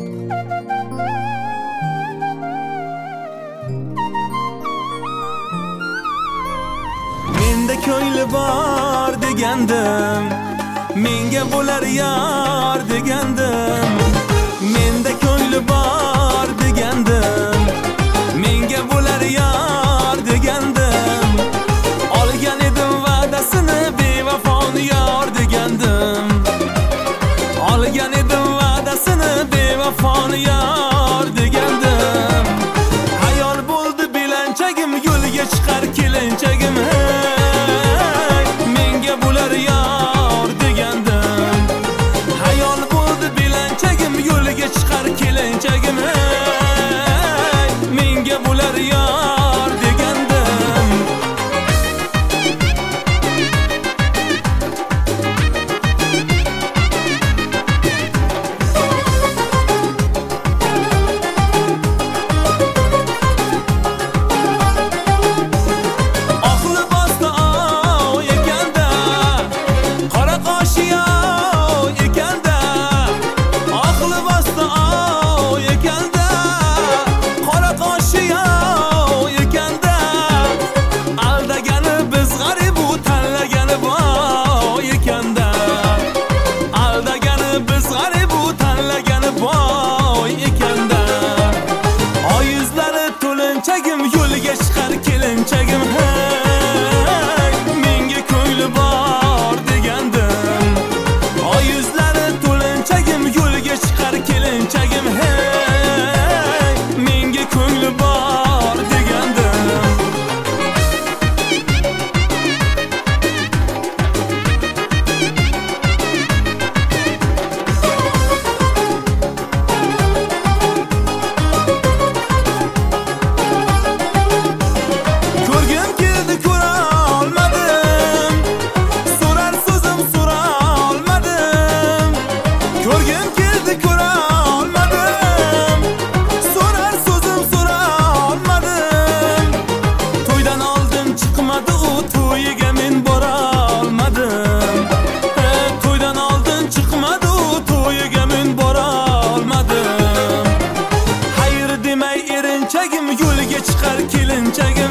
Menda ko'ngli bor degandim, menga bo'lar yar degandim. Menda ko'ngli bor degandim, menga bo'lar yar degandim. Olgan edim va'dasini, bevafoni yor degandim. Olgan edim va'dasini, bevafoni yor degandim. Hayol bo'ldi belanchagim, yo'lga chiqar kelinchagim. Menga bo'lar yor degandim. Hayol bo'ldi belanchagim, yo'lga chiqar kelinchagim. Menga bo'lar yor degandim. Yo'lga chiqar kelinchagim. Menga ko'ngli bor degandim. Oy yuzlari to'linchagim, yo'lga chiqar kelinchagim. Menga ko'ngli bor degandim. To'yiga men bora olmadim. To'ydan oldin chiqmadi u, to'yiga men bora olmadim. Hayır demay erinchagim, yo'lga chiqar kelinchagim.